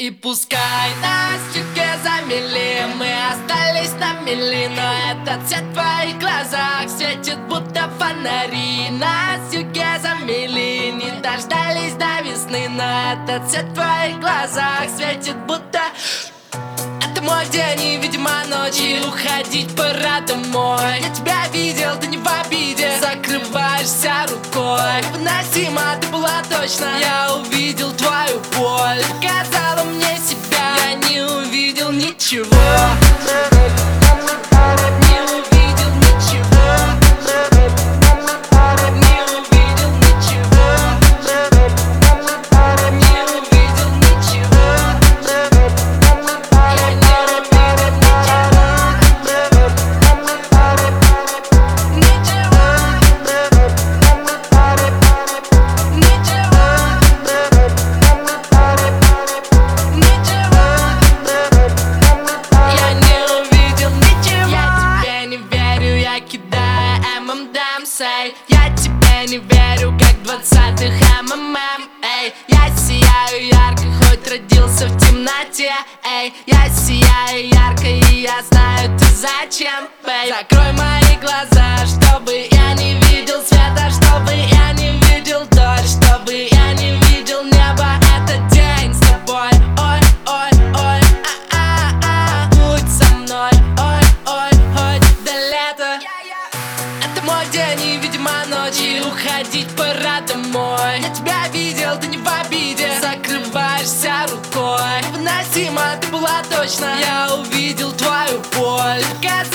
И пускай нас чуть замели, мы остались на мели, но этот свет в твоих глазах светит, будто фонари. Нас юге замели, не дождались до весны, но этот свет в твоих глазах светит, будто это мой день и, видимо, ночь, и уходить пора домой. Я тебя видел, ты не в обиде, закрываешься рукой. Невыносимо, ты была точно, я увидел твою боль. Показала мне себя, я не увидел ничего. Я тебе не верю, как в 20-х МММ. Эй, я сияю ярко, хоть родился в темноте. Эй, я сияю ярко, и я знаю, ты зачем, эй. Закрой мои глаза, чтобы я не видел света, чтобы я не видел дождь, чтобы я не видел небо. Этот день с тобой, ой, ой, ой, будь со мной, ой, ой, ой, до лета. Это мой день и, видимо, ночь, и уходить пора домой. Я тебя видел, ты не в обиде, закрываешься рукой. Невыносимо, ты была точно, я увидел твою боль.